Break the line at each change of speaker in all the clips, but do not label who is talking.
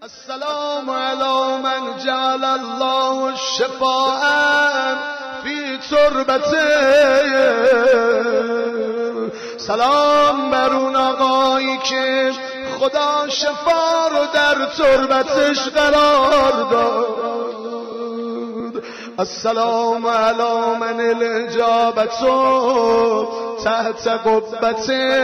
السلام علی من جعل الله الشفاء فی تربته. سلام بر اون آقایی که خدا شفا رو در تربتش قرار داد. السلام علی من الاجابتو تحت قبته.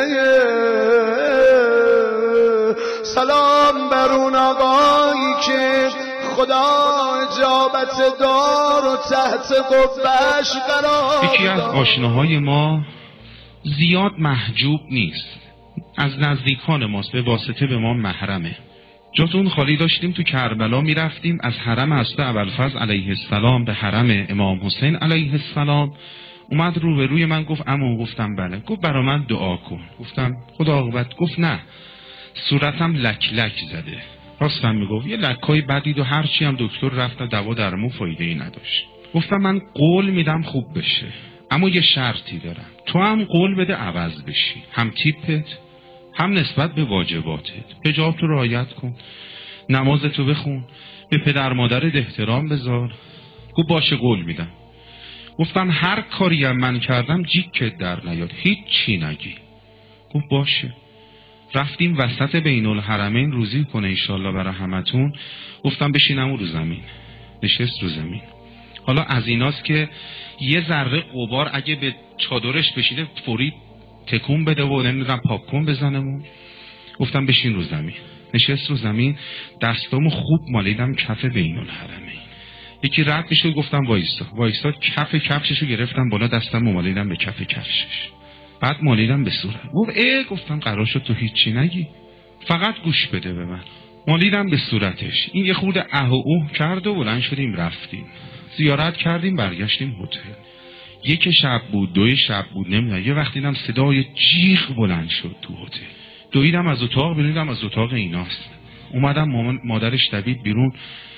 سلام بر اون آقایی که خدا اجابت دار و تحت قبهش قرار.
یکی از آشناهای ما زیاد محجوب نیست، از نزدیکان ماست، به واسطه به ما محرمه. جاتون خالی داشتیم تو کربلا میرفتیم از حرم حضرت ابوالفضل علیه السلام به حرم امام حسین علیه السلام. اومد روبروی من گفت عمو. گفتم بله. گفت برا من دعا کن. گفتم خدا عاقبت. گفت نه، صورتم لک لک زده. راستم میگفت. یه لکای بدید و هرچی هم دکتر رفت دوا درمون فایده ای نداشت. گفتم من قول میدم خوب بشه، اما یه شرطی دارم. تو هم قول بده عوض بشی، هم تیپت هم نسبت به واجباتت. حجابتو رعایت کن، نمازتو بخون، به پدر مادرت احترام بذار. گفت باشه قول میدم. گفتم هر کاری هم من کردم جیکت در نیاد، هیچ چی نگی. گفت باشه. رفتیم وسط بین الحرمین، روزی کنه ایشالله برای همتون. گفتم بشینم رو زمین. نشست رو زمین. حالا از ایناست که یه ذره غبار اگه به چادرش بشیده فوری تکون بده و نمیدونم پاپکون بزنمون. گفتم بشین رو زمین. نشست رو زمین، دستامو خوب مالیدم کف بین الحرمین. یکی رد میشد گفتم وایسا. کف کفششو گرفتم بالا، دستمو مالیدم به کف کفشش. بعد مالیدم به صورت. گفتم قرار شد تو هیچی نگی، فقط گوش بده به من. مالیدم به صورتش. این یه خورده اه و اوه کرد و بلند شدیم رفتیم. زیارت کردیم، برگشتیم هتل. یک شب بود، 2 شب بود، نمیدونم. یه وقتی دیدم صدای جیغ بلند شد تو هتل. دویدم از اتاق بیرون، از اتاق ایناست. اومدم، مادرش دوید بیرون.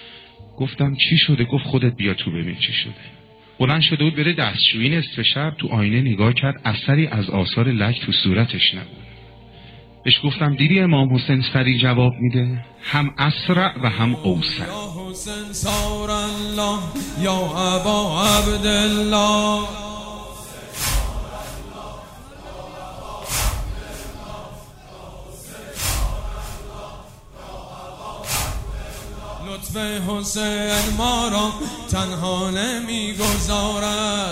گفتم چی شده؟ گفت خودت بیا تو ببین چی شده. بلند شده بود بره دستشویی، نصف شب تو آینه نگاه کرد، اثری از آثار لک تو صورتش نبود. بهش گفتم دیدی امام حسین سری جواب میده، هم اسرع و هم اوسع.
یا حسین سار الله یا ابا عبدالله، لطف حسین ما را تنها نمیگذارد.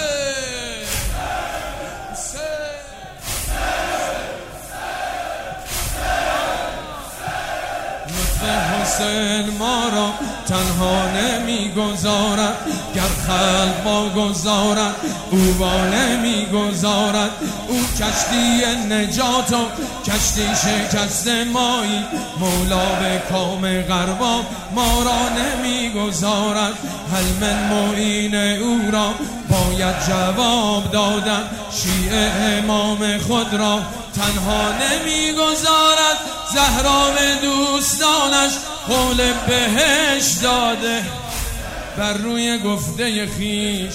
حسین ما را تنها نمیگذارد، گر خلق با گذارد او با نمیگذارد. او کشتی نجات و کشتی شکست مایی، مولا به کام غربا ما را نمیگذارد. هل من معین او را باید جواب دادن، شیعه امام خود را تنها نمیگذارد. زهرا به دوستانش قول بهش داده، بر روی گفته خیش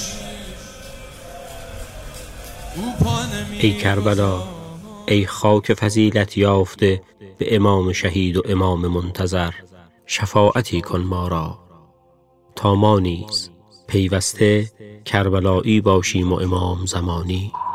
او پا نمیگذارد.
ای کربلا، ای خاک فضیلت یافته به امام شهید و امام منتظر، شفاعتی کن ما را تا ما نیز پیوسته کربلایی باشیم و امام زمانی.